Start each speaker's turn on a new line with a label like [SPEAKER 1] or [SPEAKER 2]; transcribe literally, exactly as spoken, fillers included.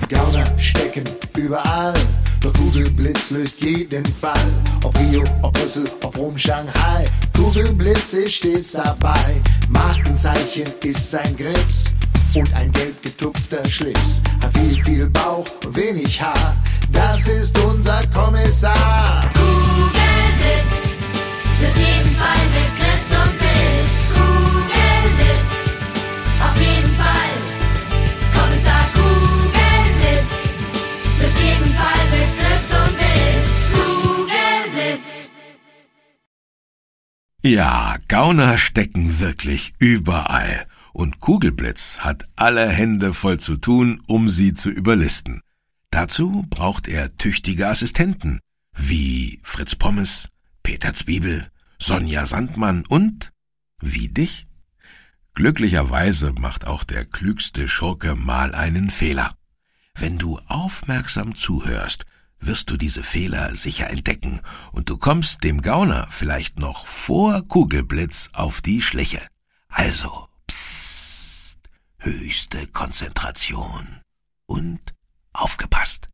[SPEAKER 1] Gauner stecken überall, doch Kugelblitz löst jeden Fall. Ob Rio, ob Brüssel, ob Rom, Shanghai, Kugelblitz ist stets dabei. Markenzeichen ist sein Grips und ein gelb getupfter Schlips. Hat viel, viel Bauch und wenig Haar, das ist unser Kommissar.
[SPEAKER 2] Kugelblitz, löst jeden Fall mit Grips und Biss. Kugelblitz, auf jeden Fall. Kommissar Kugelblitz, löst jeden Fall mit Grips und Biss. Kugelblitz.
[SPEAKER 3] Ja, Gauner stecken wirklich überall. Und Kugelblitz hat alle Hände voll zu tun, um sie zu überlisten. Dazu braucht er tüchtige Assistenten, wie Fritz Pommes, Peter Zwiebel, Sonja Sandmann und wie dich. Glücklicherweise macht auch der klügste Schurke mal einen Fehler. Wenn du aufmerksam zuhörst, wirst du diese Fehler sicher entdecken und du kommst dem Gauner vielleicht noch vor Kugelblitz auf die Schliche. Also, psst, höchste Konzentration und aufgepasst.